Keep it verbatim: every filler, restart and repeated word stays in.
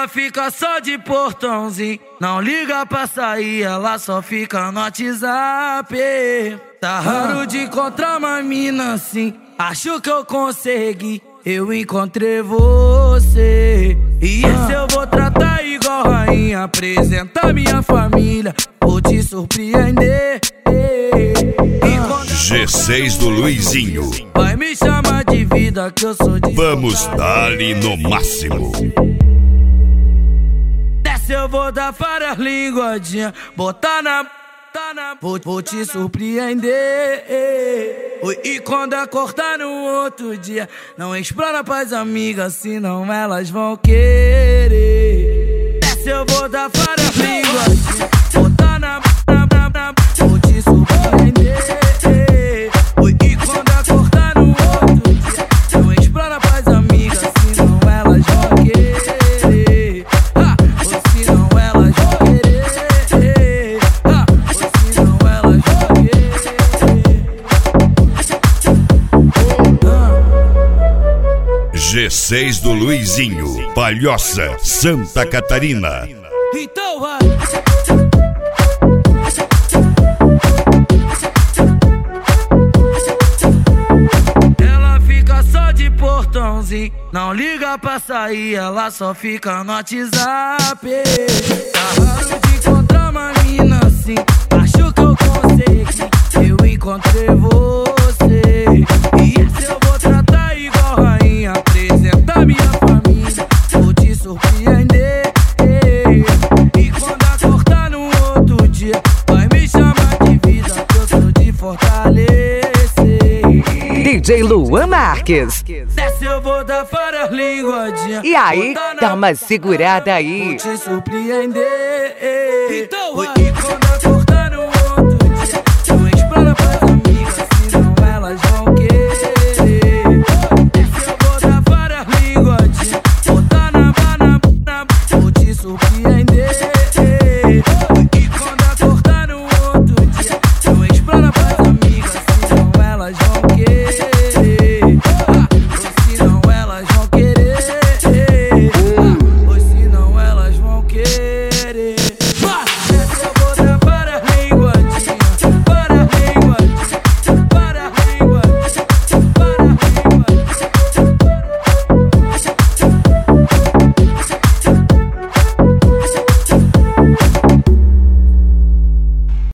Ela fica só de portãozinho, não liga pra sair, ela só fica no WhatsApp. Tá raro de encontrar uma mina assim, acho que eu consegui, eu encontrei você. E esse eu vou tratar igual rainha, apresentar minha família, vou te surpreender. G seis do Luizinho, vai me chamar de vida que eu sou de... Vamos dar-lhe no máximo. Desce eu vou dar várias linguadinhas, botar na... Vou, vou te surpreender. E quando acordar no outro dia, não explora pras amigas, senão elas vão querer. Desce eu vou dar várias linguadinhas, botar na... Vou te surpreender. E quando acordar no outro dia, não explora pras amigas, senão elas vão querer. Ha! Ou senão elas vão querer. Ha! Ou senão elas vão querer. G seis do Luizinho, Palhoça, Santa Catarina. Então vai. Não liga pra sair, ela só fica no WhatsApp. Tá raro de encontrar uma mina assim, acho que eu consegui, eu encontrei você. E esse eu vou tratar igual rainha, apresentar minha família, vou te surpreender. E quando acordar no outro dia, vai me chamar de vida, que eu sou de fortalecer. D J Luan Marques. Desce eu vou dar várias linguadinhas, e aí, dá uma segurada aí. Vou te surpreender. Então vai. E quando acordar no outro dia, não explora pras amigas, senão elas vão querer.